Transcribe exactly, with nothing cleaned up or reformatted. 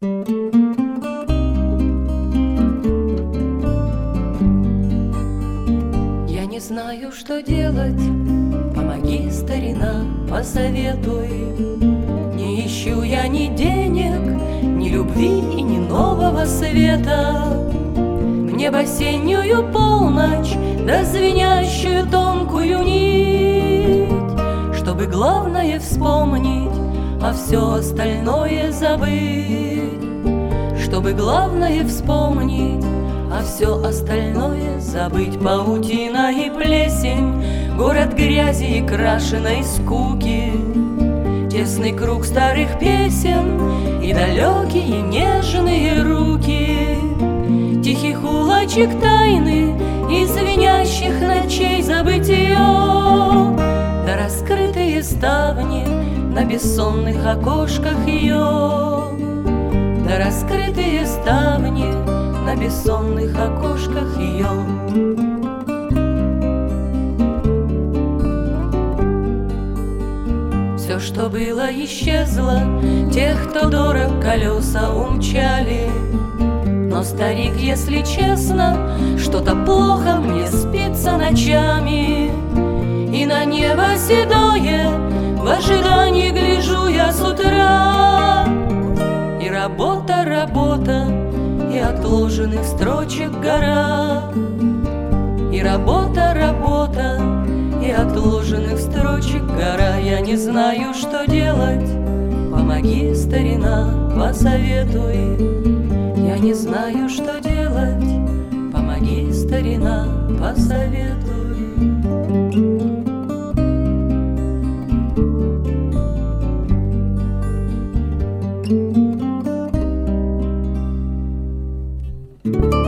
Я не знаю, что делать, помоги, старина, посоветуй. Не ищу я ни денег, ни любви и ни нового света. Мне в осеннюю полночь, да звенящую тонкую нить, чтобы главное вспомнить, а все остальное забыть. Чтобы главное вспомнить, а все остальное забыть. Паутина и плесень, город грязи и крашеной скуки, тесный круг старых песен и далекие нежные руки, тихих улочек тайны и звенящих ночей забытия, да раскрытые ставни на бессонных окошках ее, да раскрытые ставни на бессонных окошках ее. Все, что было, исчезло, тех, кто дорог, колеса умчали. Но, старик, если честно, что-то плохо мне спится ночами, и на небо седое в ожидании гляжу я с утра. И работа, работа, и отложенных строчек гора. И работа, работа, и отложенных строчек гора. Я не знаю, что делать, помоги, старина, посоветуй. Я не знаю, что делать, помоги, старина, посоветуй. Thank you.